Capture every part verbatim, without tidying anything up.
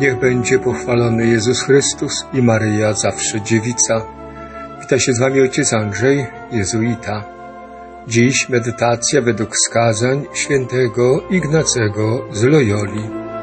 Niech będzie pochwalony Jezus Chrystus i Maryja zawsze dziewica. Wita się z Wami ojciec Andrzej, jezuita. Dziś medytacja według wskazań świętego Ignacego z Loyoli.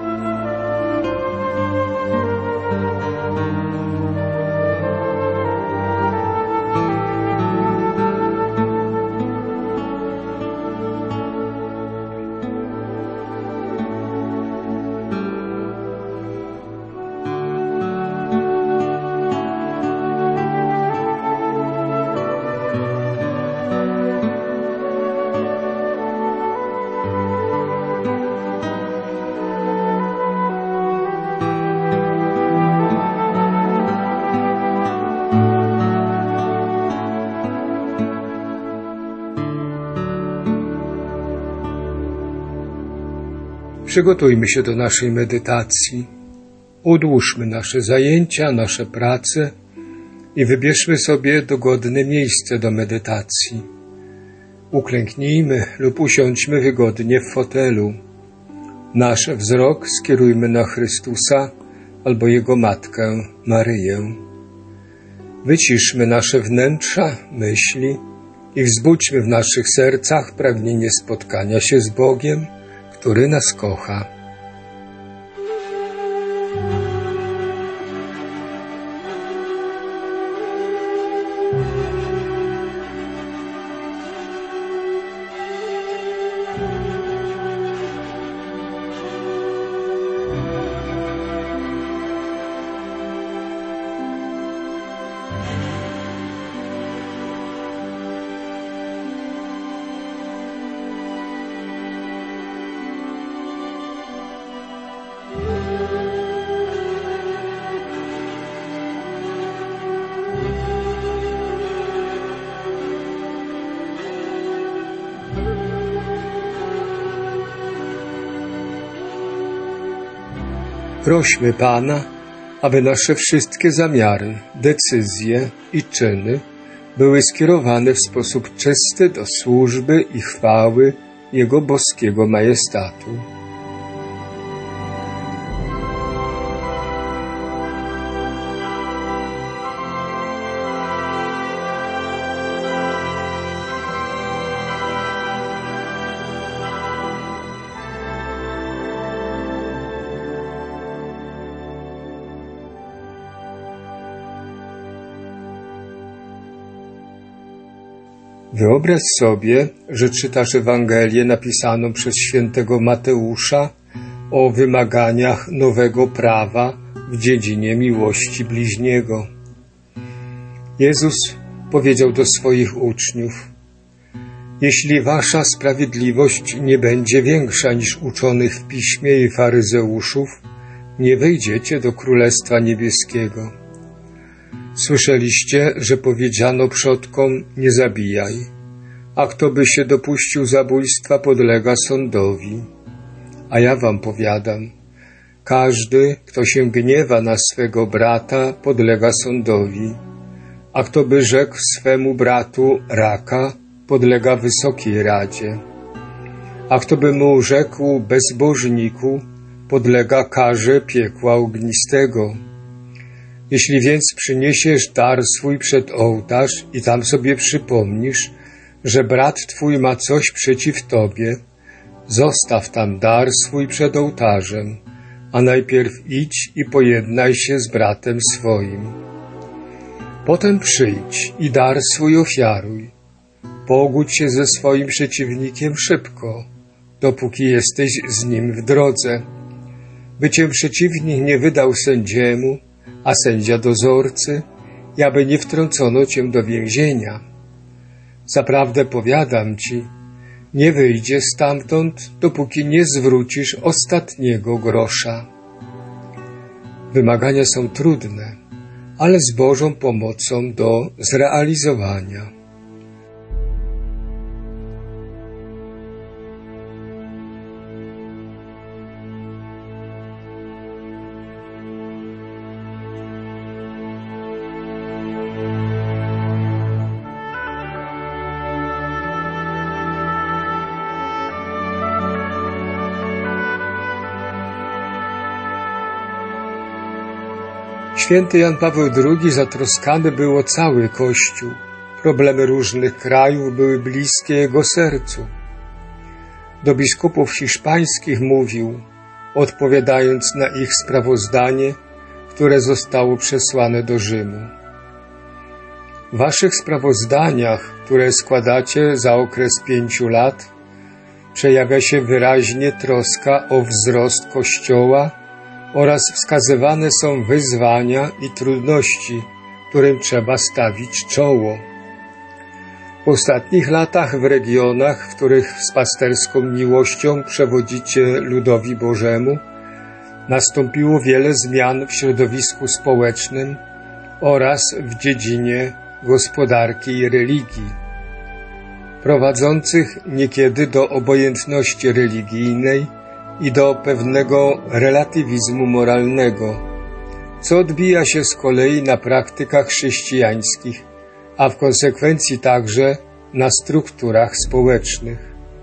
Przygotujmy się do naszej medytacji. Odłóżmy nasze zajęcia, nasze prace i wybierzmy sobie dogodne miejsce do medytacji. Uklęknijmy lub usiądźmy wygodnie w fotelu. Nasz wzrok skierujmy na Chrystusa albo Jego Matkę, Maryję. Wyciszmy nasze wnętrza, myśli i wzbudźmy w naszych sercach pragnienie spotkania się z Bogiem, który nas kocha. Prośmy Pana, aby nasze wszystkie zamiary, decyzje i czyny były skierowane w sposób czysty do służby i chwały Jego boskiego majestatu. Wyobraź sobie, że czytasz Ewangelię napisaną przez świętego Mateusza o wymaganiach nowego prawa w dziedzinie miłości bliźniego. Jezus powiedział do swoich uczniów: jeśli wasza sprawiedliwość nie będzie większa niż uczonych w piśmie i faryzeuszów, nie wejdziecie do Królestwa Niebieskiego. Słyszeliście, że powiedziano przodkom: nie zabijaj, a kto by się dopuścił zabójstwa, podlega sądowi. A ja wam powiadam, każdy, kto się gniewa na swego brata, podlega sądowi, a kto by rzekł swemu bratu raka, podlega wysokiej radzie, a kto by mu rzekł bezbożniku, podlega karze piekła ognistego. Jeśli więc przyniesiesz dar swój przed ołtarz i tam sobie przypomnisz, że brat twój ma coś przeciw tobie, zostaw tam dar swój przed ołtarzem, a najpierw idź i pojednaj się z bratem swoim. Potem przyjdź i dar swój ofiaruj. Pogódź się ze swoim przeciwnikiem szybko, dopóki jesteś z nim w drodze, by cię przeciwnik nie wydał sędziemu, a sędzia dozorcy, i aby nie wtrącono cię do więzienia. Zaprawdę powiadam ci, nie wyjdziesz stamtąd, dopóki nie zwrócisz ostatniego grosza. Wymagania są trudne, ale z Bożą pomocą do zrealizowania. Święty Jan Paweł drugi zatroskany był o cały Kościół. Problemy różnych krajów były bliskie jego sercu. Do biskupów hiszpańskich mówił, odpowiadając na ich sprawozdanie, które zostało przesłane do Rzymu. W waszych sprawozdaniach, które składacie za okres pięciu lat, przejawia się wyraźnie troska o wzrost Kościoła oraz wskazywane są wyzwania i trudności, którym trzeba stawić czoło. W ostatnich latach w regionach, w których z pasterską miłością przewodzicie ludowi Bożemu, nastąpiło wiele zmian w środowisku społecznym oraz w dziedzinie gospodarki i religii, prowadzących niekiedy do obojętności religijnej i do pewnego relatywizmu moralnego, co odbija się z kolei na praktykach chrześcijańskich, a w konsekwencji także na strukturach społecznych.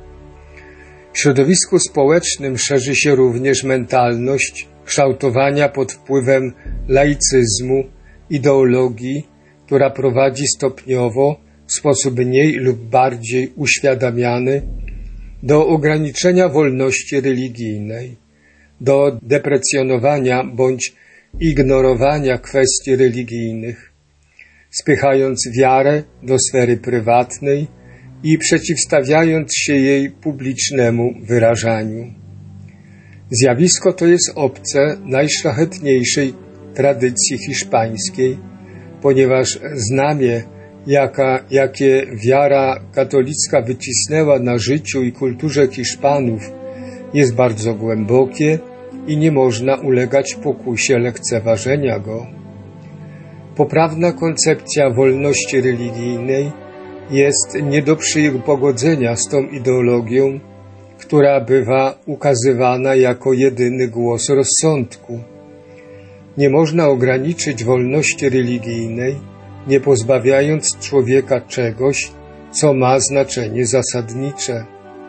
W środowisku społecznym szerzy się również mentalność kształtowania pod wpływem laicyzmu, ideologii, która prowadzi stopniowo, w sposób mniej lub bardziej uświadamiany, do ograniczenia wolności religijnej, do deprecjonowania bądź ignorowania kwestii religijnych, spychając wiarę do sfery prywatnej i przeciwstawiając się jej publicznemu wyrażaniu. Zjawisko to jest obce najszlachetniejszej tradycji hiszpańskiej, ponieważ znamie, jaka, jakie wiara katolicka wycisnęła na życiu i kulturze Hiszpanów, jest bardzo głębokie i nie można ulegać pokusie lekceważenia go. Poprawna koncepcja wolności religijnej jest nie do przypogodzenia z tą ideologią, która bywa ukazywana jako jedyny głos rozsądku. Nie można ograniczyć wolności religijnej, nie pozbawiając człowieka czegoś, co ma znaczenie zasadnicze.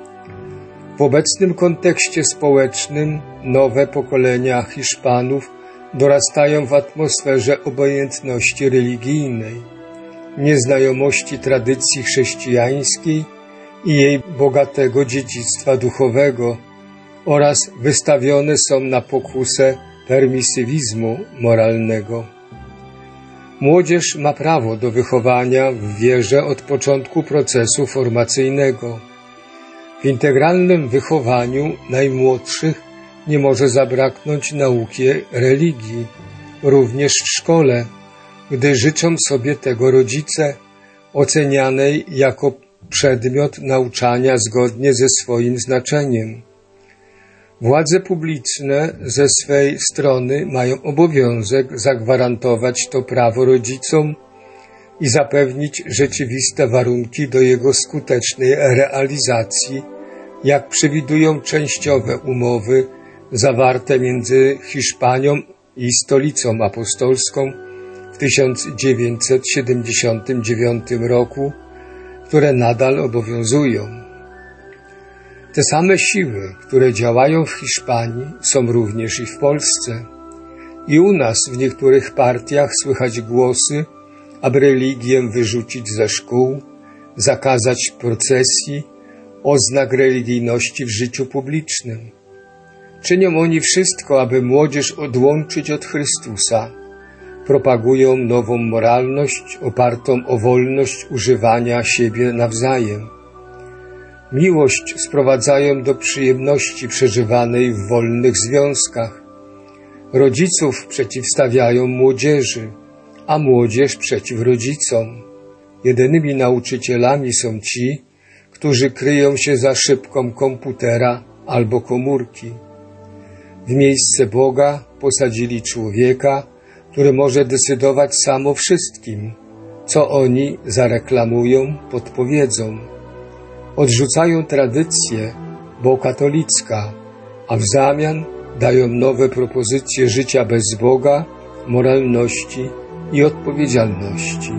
W obecnym kontekście społecznym nowe pokolenia Hiszpanów dorastają w atmosferze obojętności religijnej, nieznajomości tradycji chrześcijańskiej i jej bogatego dziedzictwa duchowego oraz wystawione są na pokusę permisywizmu moralnego. Młodzież ma prawo do wychowania w wierze od początku procesu formacyjnego. W integralnym wychowaniu najmłodszych nie może zabraknąć nauki religii, również w szkole, gdy życzą sobie tego rodzice, ocenianej jako przedmiot nauczania zgodnie ze swoim znaczeniem. Władze publiczne ze swej strony mają obowiązek zagwarantować to prawo rodzicom i zapewnić rzeczywiste warunki do jego skutecznej realizacji, jak przewidują częściowe umowy zawarte między Hiszpanią i Stolicą Apostolską w tysiąc dziewięćset siedemdziesiątym dziewiątym roku, które nadal obowiązują. Te same siły, które działają w Hiszpanii, są również i w Polsce. I u nas w niektórych partiach słychać głosy, aby religię wyrzucić ze szkół, zakazać procesji, oznak religijności w życiu publicznym. Czynią oni wszystko, aby młodzież odłączyć od Chrystusa. Propagują nową moralność opartą o wolność używania siebie nawzajem. Miłość sprowadzają do przyjemności przeżywanej w wolnych związkach. Rodziców przeciwstawiają młodzieży, a młodzież przeciw rodzicom. Jedynymi nauczycielami są ci, którzy kryją się za szybką komputera albo komórki. W miejsce Boga posadzili człowieka, który może decydować sam o wszystkim, co oni zareklamują, podpowiedzą. Odrzucają tradycję, bo katolicka, a w zamian dają nowe propozycje życia bez Boga, moralności i odpowiedzialności.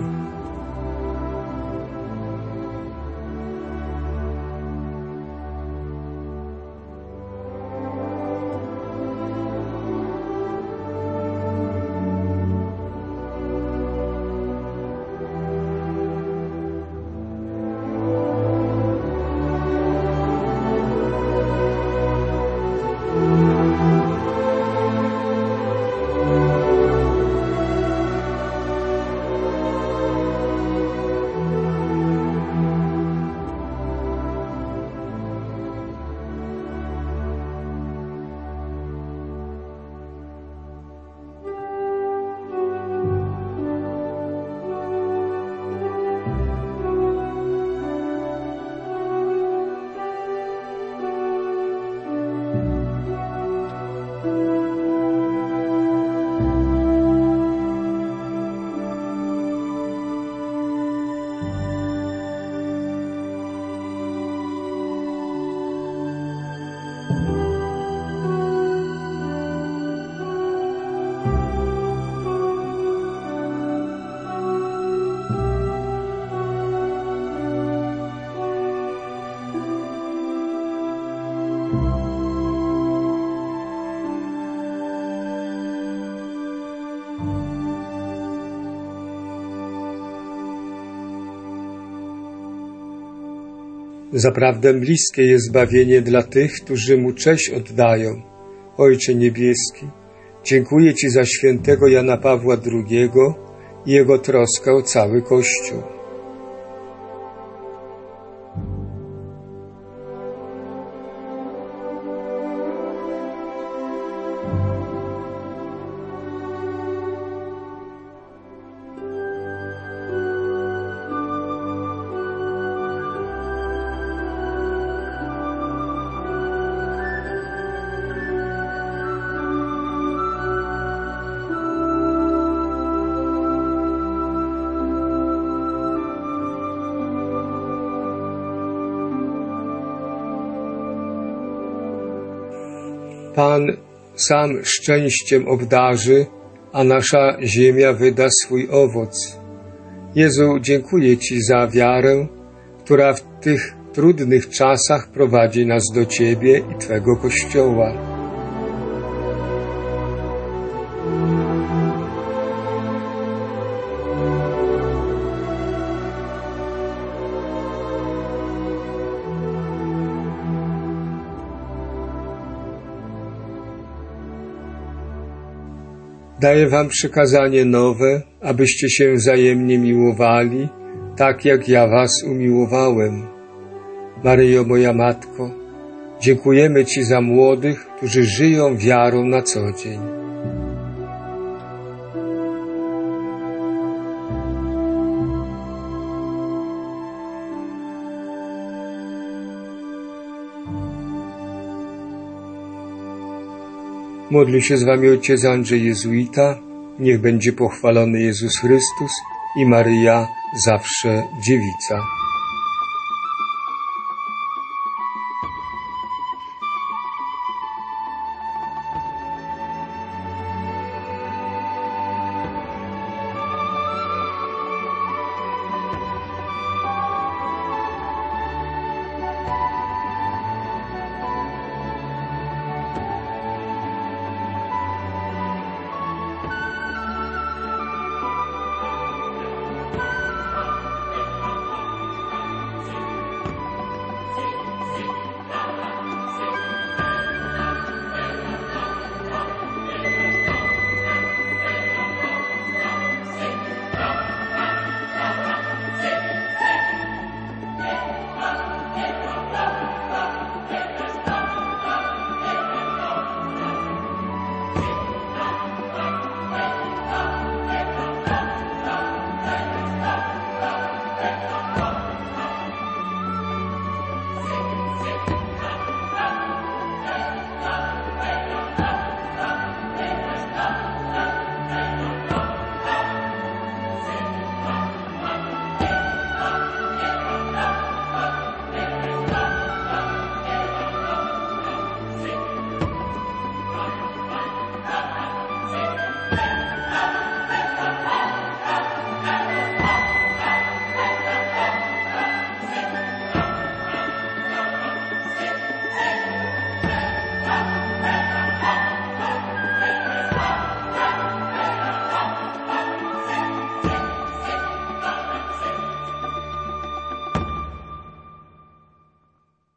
Zaprawdę bliskie jest zbawienie dla tych, którzy Mu cześć oddają. Ojcze Niebieski, dziękuję Ci za świętego Jana Pawła drugiego i jego troskę o cały Kościół. Pan sam szczęściem obdarzy, a nasza ziemia wyda swój owoc. Jezu, dziękuję Ci za wiarę, która w tych trudnych czasach prowadzi nas do Ciebie i Twego Kościoła. Daję Wam przykazanie nowe, abyście się wzajemnie miłowali, tak jak ja Was umiłowałem. Maryjo, moja Matko, dziękujemy Ci za młodych, którzy żyją wiarą na co dzień. Modlił się z Wami ojciec Andrzej Jezuita. Niech będzie pochwalony Jezus Chrystus i Maryja zawsze Dziewica.